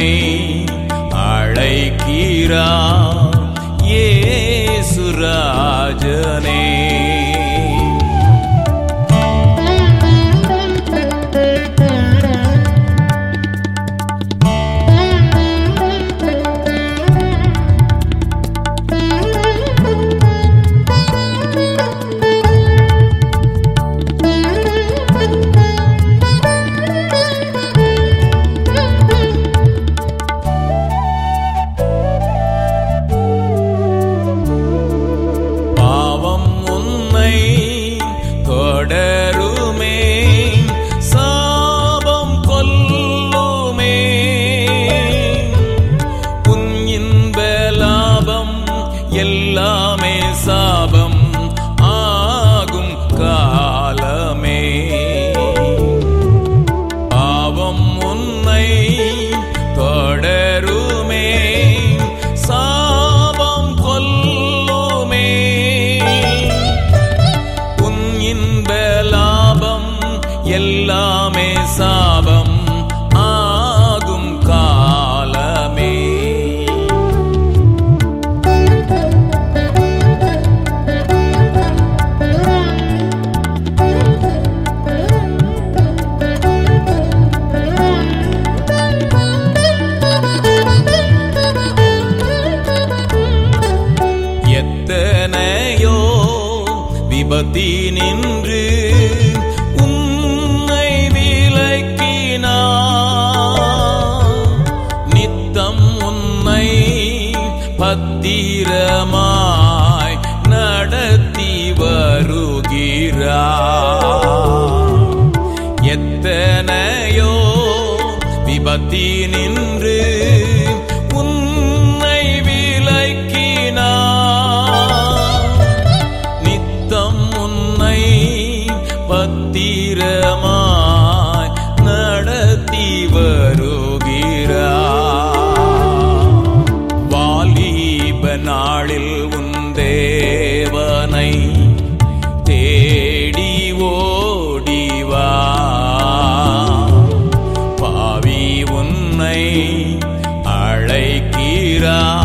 உன்னை அழைக்கிறார் இயேசு ராஜனே. தொடருமே சாபம் கொல்லுமே உன் இன்ப லாபம் எல்லாமே சாபம் ஆகும் காலமே. பாவம் உன்னை தொடருமே சாபம் கொல்லுமே லாபம் எல்லாமே சாபம் ஆகும் காலமே. எத்தனையோ விபத்தினின்று உன்னை விலக்கினார், நித்தம் உன்னை பத்திரமாய் நடத்தி வருகிறார். எத்தனையோ விபத்தினின்று உன்னை விலக்கினார், நித்தம் உன்னை பத்திரமாய் நடத்தி வருகிறார். வாலிப நாளில் உன் தேவனை தேடி ஓடிவா, பாவி உன்னை அழைக்கிறார்